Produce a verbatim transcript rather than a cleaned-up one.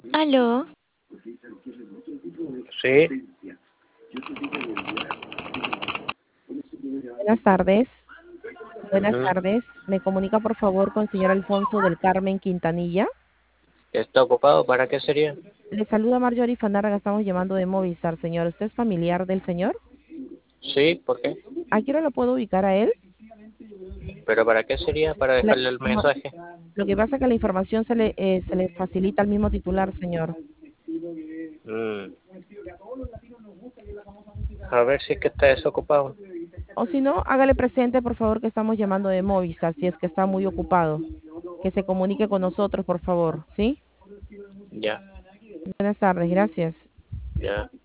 Aló, Sí, Buenas tardes. Buenas ujú. tardes. ¿Me comunica por favor con el señor Alfonso del Carmen Quintanilla? ¿Está ocupado? ¿Para qué sería? Le saluda Marjorie Fanárraga, estamos llamando de Movistar, señor. ¿Usted es familiar del señor? Sí, ¿por qué? ¿A qué hora lo puedo ubicar a él? ¿Pero para qué sería? Para La dejarle el informa- mensaje. Lo que pasa es que la información se le, eh, se le facilita al mismo titular, señor. Mm, A ver si es que está desocupado. O si no, hágale presente, por favor, que estamos llamando de Movistar, si es que está muy ocupado. Que se comunique con nosotros, por favor, ¿sí? Ya, Buenas tardes, gracias. ya.